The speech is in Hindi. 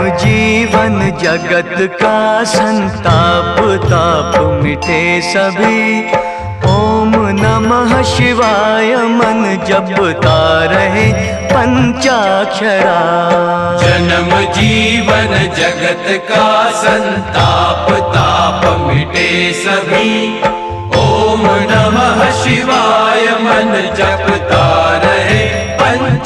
जीवन जगत का संताप ताप मिटे सभी। ओम नमः शिवाय मन जपता रहे पंचाक्षरा। जन्म जीवन जगत का संताप ताप मिटे सभी। ओम नमः शिवाय मन जपता रहे पंचाक्षरा।